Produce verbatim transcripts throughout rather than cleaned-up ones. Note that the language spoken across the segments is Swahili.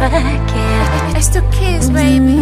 track, yeah. It's the kids, baby.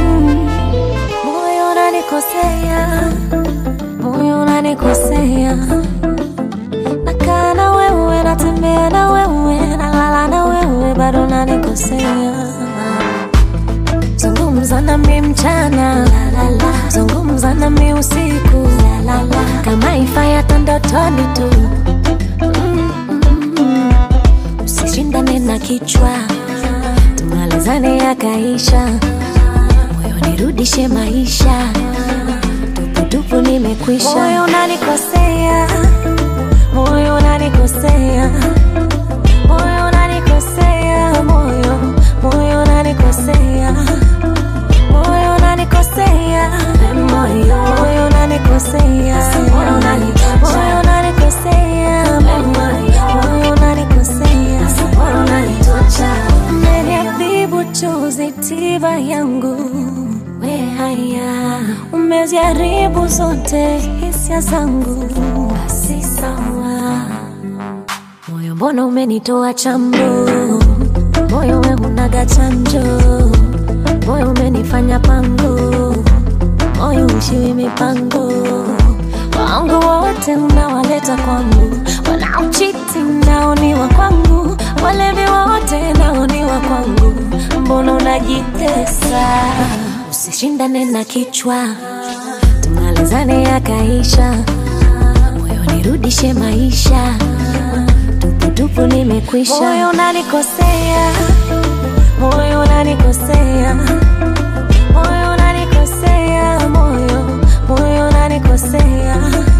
Moyo unanikosea, moyo unanikosea. Nakaa na wewe, natembea na wewe, nalala na wewe, bado unanikosea. Zungumza nami mchana, la la la. Zungumza nami usiku, la la la. Kama ifaya tondotoni tu. Mm -mm. Usishindane na kichwa, tumalizane yakaisha. Moyo nirudishe maisha, tupu tupu nimekwisha. Moyo unanikosea, moyo unanikosea. Moyo unanikosea, moyo, moyo unanikosea. Moyo unanikosea, moyo, moyo unanikosea. Moyo unanikosea, moyo unanikosea. Moyo unanitocha. Umeniadhibu chozi tiba yangu, we haya. Umeziharibu zote hisia zangu, basi sawa. Moyo mbona umenitoa chambo, moyo we hunaga chanjo. Moyo umenifanya pango, moyo ushiwi mipango. Wangu wote unawaleta kwangu, wanaochiti nao ni wa kwangu, walevi wote nao ni wa kwangu. Mbona unajitesa? Usishindane na kichwa, tumalizane yakaisha. Moyo nirudishe maisha, tupu tupu nimekwisha. Moyo unanikosea, moyo unanikosea. Moyo unanikosea, moyo, moyo unanikosea.